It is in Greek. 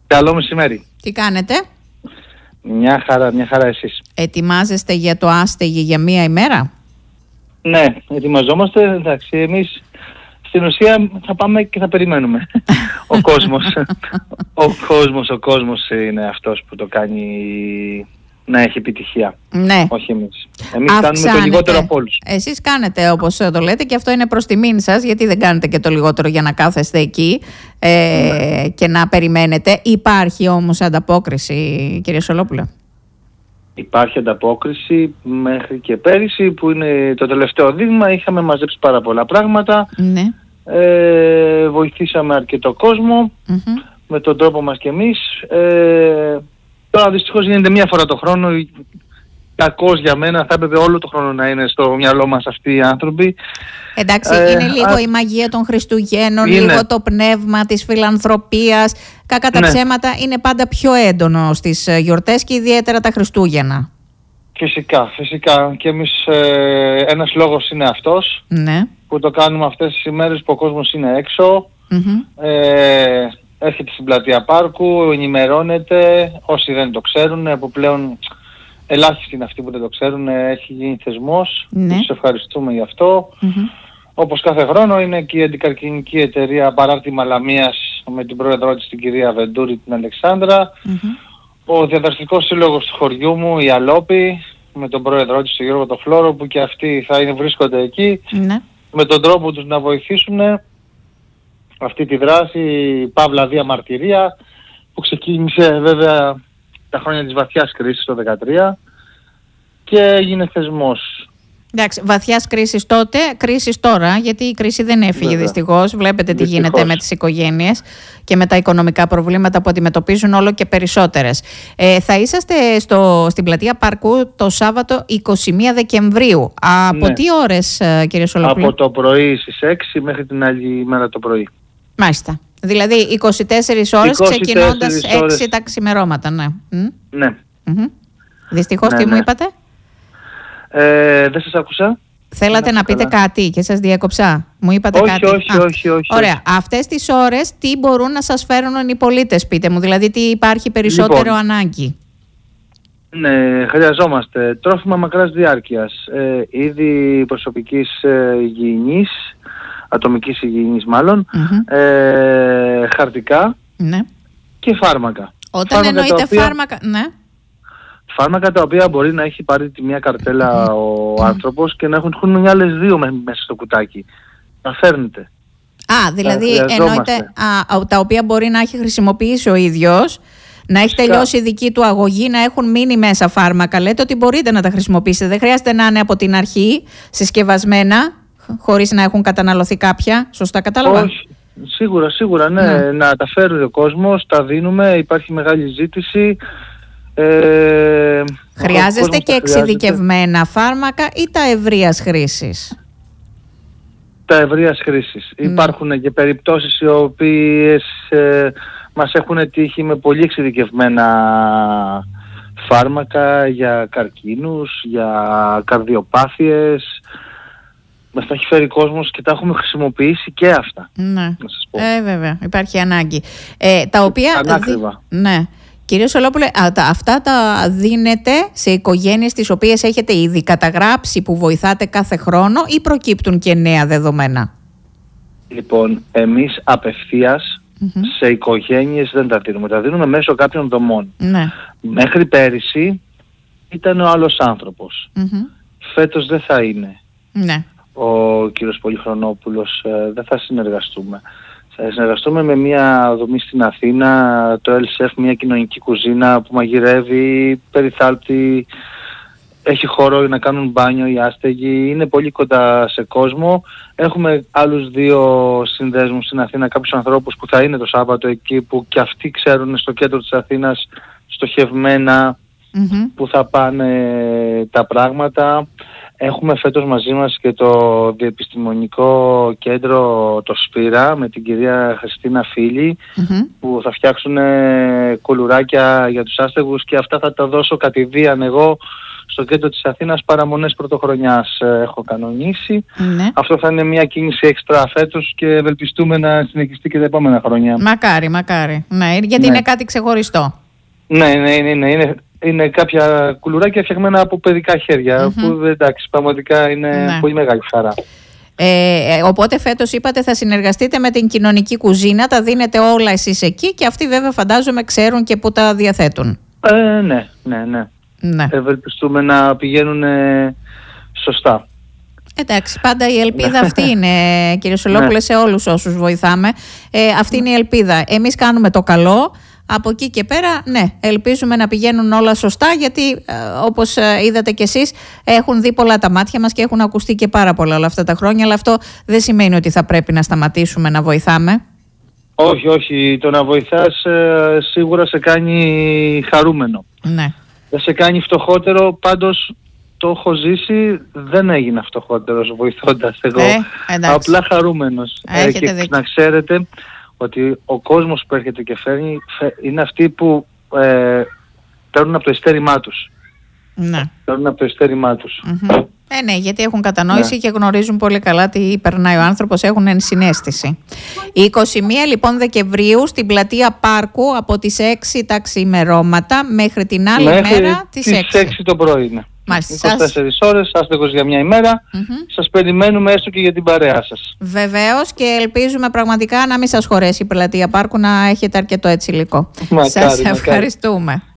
Καλό μεσημέρι. Τι κάνετε? Μια χαρά εσείς? Ετοιμάζεστε για το άστεγη για μία ημέρα? Ναι, ετοιμαζόμαστε. Εντάξει, εμείς στην ουσία θα πάμε και θα περιμένουμε. Ο κόσμος είναι αυτός που το κάνει να έχει επιτυχία. Ναι. Όχι εμείς. Εμείς κάνουμε το λιγότερο από όλους. Εσείς κάνετε όπως το λέτε και αυτό είναι προς τιμήν σας, γιατί δεν κάνετε και το λιγότερο για να κάθεστε εκεί και να περιμένετε. Υπάρχει όμως ανταπόκριση, κύριε Σολόπουλε? Υπάρχει ανταπόκριση μέχρι και πέρυσι που είναι το τελευταίο δείγμα. Είχαμε μαζέψει πάρα πολλά πράγματα. Ναι. Βοηθήσαμε αρκετό κόσμο με τον τρόπο μας κι εμείς. Τώρα δυστυχώς γίνεται μία φορά το χρόνο. Κακώς για μένα, θα έπρεπε όλο το χρόνο να είναι στο μυαλό μας αυτοί οι άνθρωποι. Εντάξει, είναι λίγο η μαγεία των Χριστουγέννων, λίγο το πνεύμα της φιλανθρωπίας. Κακά τα ψέματα είναι πάντα πιο έντονο στις γιορτές και ιδιαίτερα τα Χριστούγεννα. Φυσικά. Και εμείς ένας λόγος είναι αυτός, ναι, που το κάνουμε αυτές τις ημέρες που ο κόσμος είναι έξω. Έρχεται στην πλατεία Πάρκου, ενημερώνεται, όσοι δεν το ξέρουν, που πλέον ελάχιστοι είναι αυτοί που δεν το ξέρουν, έχει γίνει θεσμός. Ναι. Τους ευχαριστούμε γι' αυτό. Όπως κάθε χρόνο είναι και η αντικαρκινική εταιρεία Παράρτημα Λαμίας με την πρόεδρό της την κυρία Βεντούρη, την Αλεξάνδρα. Ο διαδραστικός σύλλογος του χωριού μου, η Αλόπη, με τον πρόεδρό της, τον Γιώργο το Φλόρο, που και αυτοί βρίσκονται εκεί, με τον τρόπο τους να βοηθήσουν αυτή τη δράση, παύλα διαμαρτυρία, που ξεκίνησε βέβαια τα χρόνια της βαθιάς κρίσης το 2013 και έγινε θεσμός. Εντάξει, βαθιάς κρίσης τότε, κρίσης τώρα, γιατί η κρίση δεν έφυγε δυστυχώς. Βλέπετε τι γίνεται με τις οικογένειες και με τα οικονομικά προβλήματα που αντιμετωπίζουν όλο και περισσότερες. Θα είσαστε στην πλατεία Πάρκου το Σάββατο 21 Δεκεμβρίου. Από τι ώρες, κύριε Σολόπουλε? Από το πρωί στις 6 μέχρι την άλλη μέρα το πρωί. Μάλιστα. Δηλαδή 24 ώρες ξεκινώντας 6 τα ξημερώματα, ναι. Δυστυχώς, τι μου είπατε? Δεν σας άκουσα. Θέλατε να πείτε κάτι και σας διέκοψα? Μου είπατε κάτι? Όχι. Ωραία. Αυτές τις ώρες τι μπορούν να σας φέρουν οι πολίτες, πείτε μου? Δηλαδή τι υπάρχει περισσότερο ανάγκη? Ναι, χρειαζόμαστε τρόφιμα μακράς διάρκειας, είδη προσωπικής υγιεινής, ατομικής υγιεινής μάλλον, χαρτικά και φάρμακα. Όταν εννοείται φάρμακα, ναι. Φάρμακα τα οποία μπορεί να έχει πάρει τη μία καρτέλα ο άνθρωπος και να έχουν άλλες δύο μέσα στο κουτάκι. Να φέρνετε. Δηλαδή εννοείται τα οποία μπορεί να έχει χρησιμοποιήσει ο ίδιος, να έχει τελειώσει η δική του αγωγή, να έχουν μείνει μέσα φάρμακα. Λέτε ότι μπορείτε να τα χρησιμοποιήσετε. Δεν χρειάζεται να είναι από την αρχή συσκευασμένα, χωρίς να έχουν καταναλωθεί κάποια. Σωστά κατάλαβα? Όχι. Σίγουρα, ναι. Να τα φέρει ο κόσμος, τα δίνουμε, υπάρχει μεγάλη ζήτηση. Χρειάζεστε και εξειδικευμένα φάρμακα ή τα ευρείας χρήσης? Τα ευρείας χρήσης. Υπάρχουν και περιπτώσεις οι οποίες μας έχουν τύχει με πολύ εξειδικευμένα φάρμακα για καρκίνους, για καρδιοπάθειες. Μας τα έχει φέρει κόσμος και τα έχουμε χρησιμοποιήσει και αυτά. Ναι, να σας πω. Βέβαια, υπάρχει ανάγκη. Τα οποία... Ανάκριβα. Ναι. Κύριε Σολόπουλε, αυτά τα δίνετε σε οικογένειες τις οποίες έχετε ήδη καταγράψει, που βοηθάτε κάθε χρόνο, ή προκύπτουν και νέα δεδομένα? Λοιπόν, εμείς απευθείας σε οικογένειες δεν τα δίνουμε. Τα δίνουμε μέσω κάποιων δομών. Ναι. Μέχρι πέρυσι ήταν ο άλλος άνθρωπος. Φέτος δεν θα είναι. Ναι. Ο κύριος Πολυχρονόπουλος, δεν θα συνεργαστούμε. Θα συνεργαστούμε με μια δομή στην Αθήνα, το LSF, μια κοινωνική κουζίνα που μαγειρεύει, περιθάλπτει, έχει χώρο να κάνουν μπάνιο οι άστεγοι, είναι πολύ κοντά σε κόσμο. Έχουμε άλλους 2 συνδέσμους στην Αθήνα, κάποιους ανθρώπους που θα είναι το Σάββατο εκεί, που και αυτοί ξέρουν στο κέντρο της Αθήνας στοχευμένα που θα πάνε τα πράγματα. Έχουμε φέτος μαζί μας και το διεπιστημονικό κέντρο το Σπύρα με την κυρία Χριστίνα Φίλη, που θα φτιάξουν κουλουράκια για τους άστεγους, και αυτά θα τα δώσω κατηδίαν εγώ στο κέντρο της Αθήνας, παραμονές πρωτοχρονιάς έχω κανονίσει. Αυτό θα είναι μια κίνηση έξτρα φέτος και ευελπιστούμε να συνεχιστεί και τα επόμενα χρόνια. Μακάρι. Ναι, γιατί είναι κάτι ξεχωριστό. Ναι, είναι κάποια κουλουράκια φτιαγμένα από παιδικά χέρια, που εντάξει, πραγματικά είναι πολύ μεγάλη χαρά. Οπότε φέτος είπατε θα συνεργαστείτε με την κοινωνική κουζίνα, τα δίνετε όλα εσείς εκεί και αυτοί βέβαια φαντάζομαι ξέρουν και πού τα διαθέτουν. Ναι. Ευελπιστούμε να πηγαίνουν σωστά. Εντάξει, πάντα η ελπίδα αυτή είναι, κύριε Σολόπουλε, σε όλους όσους βοηθάμε. Αυτή είναι η ελπίδα. Εμείς κάνουμε το καλό. Από εκεί και πέρα, ελπίζουμε να πηγαίνουν όλα σωστά, γιατί όπως είδατε κι εσείς, έχουν δει πολλά τα μάτια μας και έχουν ακουστεί και πάρα πολλά όλα αυτά τα χρόνια, αλλά αυτό δεν σημαίνει ότι θα πρέπει να σταματήσουμε να βοηθάμε. Όχι. Το να βοηθάς σίγουρα σε κάνει χαρούμενο. Ναι. Δεν σε κάνει φτωχότερο, πάντως το έχω ζήσει, δεν έγινα φτωχότερος βοηθώντας εγώ. Απλά χαρούμενος. Και να ξέρετε ότι ο κόσμος που έρχεται και φέρνει είναι αυτοί που παίρνουν από το ειστέρημά τους. Ναι. Παίρνουν από το ειστέρημά τους. Ναι, γιατί έχουν κατανόηση και γνωρίζουν πολύ καλά τι περνάει ο άνθρωπος, έχουν ενσυναίσθηση. Η 21 λοιπόν Δεκεμβρίου στην πλατεία Πάρκου από τις 6 τα ξημερώματα μέχρι την άλλη μέρα τις 6 το πρωί είναι. 24 ώρες, άστεγος για μια ημέρα. Σας περιμένουμε έστω και για την παρέα σας. Βεβαίως, και ελπίζουμε πραγματικά να μην σας χωρέσει η πλατεία Πάρκου, να έχετε αρκετό έτσι υλικό. Σας ευχαριστούμε.